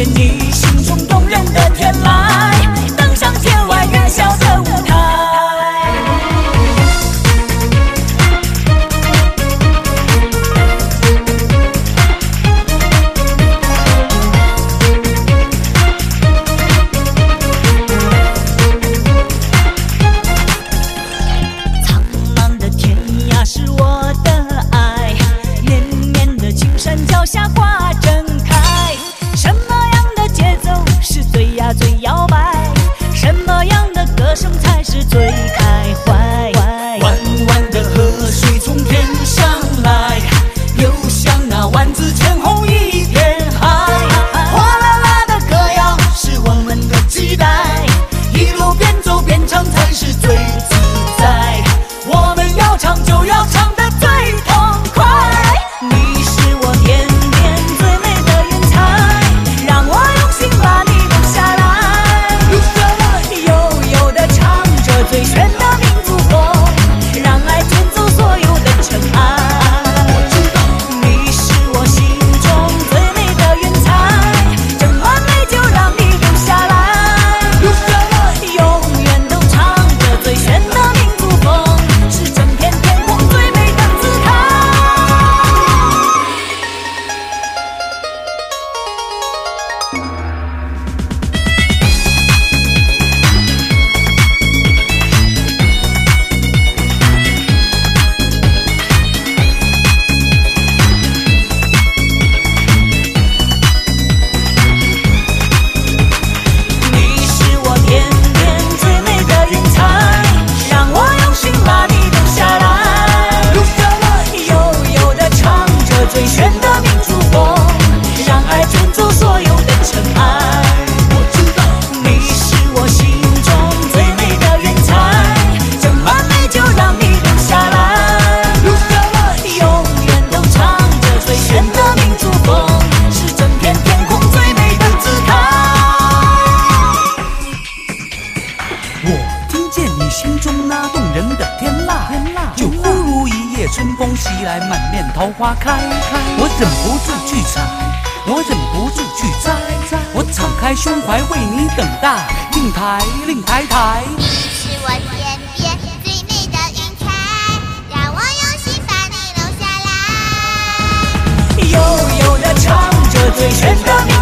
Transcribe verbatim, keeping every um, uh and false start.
见你心中动人的天籁，登上天外云霄的舞台。苍茫的天涯是我的爱，绵绵的青山脚下花正开。什么样的节奏是最呀最摇摆？什么样的歌声才是最开怀？弯弯的河水从天上来，流向那万紫千红一片海。哗啦啦的歌谣是我们的期待，一路边走边唱才是最自在。我们要唱就要唱得最痛快。你是我天边最美的云彩，让我用心把你留下来。留下来，悠悠地唱着最炫的民族风，让爱卷走所有的尘埃。我知道你是我心中最美的云彩，这么美就让你留下来。留下来，永远都唱着最炫的民族风，是整片天空最美的姿态。你是我天边最美的云彩，让我用心把你留下来。留下来，悠悠地唱着最炫的民族风，让爱卷走所有的尘埃。我知道你是我心中最美的云彩，这么美就让你留下来。留下来，永远都唱着最炫的民族风，是整片天空最美的姿态。我听见你心中那动人的天籁，就忽如一夜春风袭来，满面桃花开。我忍不住去采，我忍不住去摘，我敞开胸怀为你等待，令台令台台。 你是我天边最美的云彩，让我用心把你留下来。 悠悠地唱着最炫的